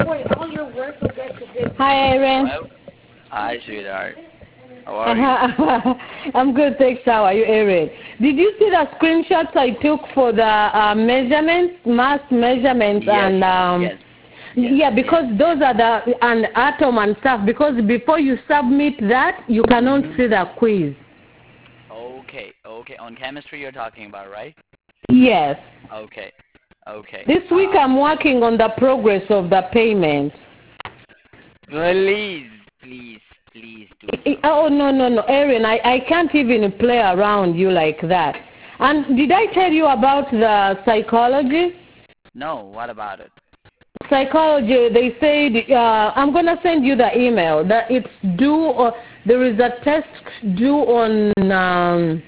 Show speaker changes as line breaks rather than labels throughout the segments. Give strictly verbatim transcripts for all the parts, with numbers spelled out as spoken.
boy, all your work will get to this.
Hi, Aaron.
Hello? Hi, sweetheart. How are you?
I'm good, thanks. How are you, Aaron? Did you see the screenshots I took for the uh, measurements, mass measurements,
Yes,
and um,
yes. Yes,
yeah, because
yes.
those are the and atom and stuff. Because before you submit that, you cannot
Mhm.
see the quiz.
Okay, okay. On chemistry you're talking about, right?
Yes.
Okay, okay.
This week
Uh,
I'm working on the progress of the payment.
please, please, please do
I-
so.
Oh, no, no, no. Aaron, I, I can't even play around you like that. And did I tell you about the psychology?
No, what about it?
Psychology, they said, uh, I'm going to send you the email, that it's due, or there is a test due on, um,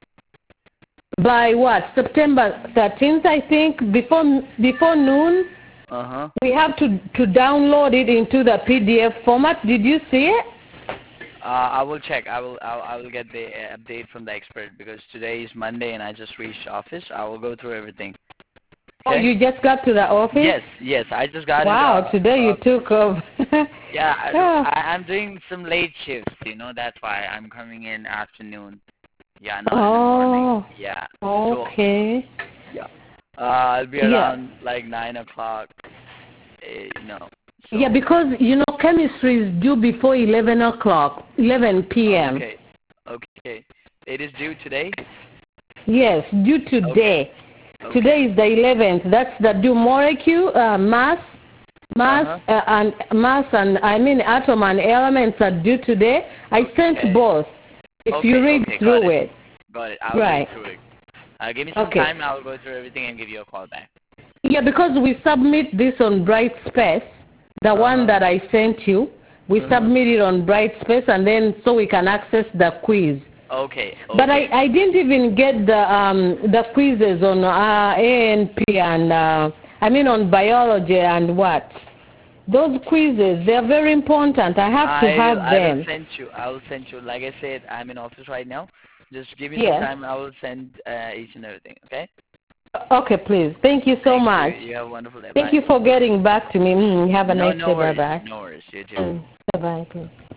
by what, September thirteenth, I think, before, before noon.
Uh-huh.
We have to, to download it into the P D F format. Did you see it?
Uh, I will check. I will I'll, I will get the uh, update from the expert because today is Monday and I just reached office. I will go through everything.
Oh,
Okay?
you just got to the office?
Yes, yes. I just got
Wow,
it. Uh,
today you
uh,
took off.
yeah, I,
Oh.
I, I'm doing some late shifts, you know, that's why I'm coming in afternoon. Yeah, not in the
Oh,
morning. Yeah.
okay.
So, yeah. Uh, I'll be
Yeah.
around like nine o'clock. Uh, you know. So,
Yeah, because, you know, chemistry is due before eleven o'clock, eleven p m
Okay. Okay. It is due today?
Yes, due today.
Okay.
Today is the eleventh. That's the due molecule, uh, mass, mass,
Uh-huh.
uh, and mass, and I mean atom and elements are due today. I
Okay.
sent both. If
Okay,
you read
okay, got
through
it.
it.
Got it. I'll
Right.
read through it. Uh, give me some
Okay.
time. I'll go through everything and give you a call back.
Yeah, because we submit this on Brightspace, the
Uh-huh.
one that I sent you. We
Uh-huh.
submit it on Brightspace, and then so we can access the quiz.
Okay. Okay.
But I, I didn't even get the um the quizzes on uh, A N P and uh, I mean on biology and what. Those quizzes, they're very important. I have to
I'll,
have
I will
them.
send you. I will send you. Like I said, I'm in office right now. Just give me
Yes.
some time. I will send uh, each and everything. Okay.
Okay, please. Thank you so
Thank
much.
You. you have a wonderful day.
Thank
Bye.
you for getting back to me. Mm, have a
No,
nice
no
day.
worries.
Bye-bye.
No worries. You too.
Mm, bye-bye, please.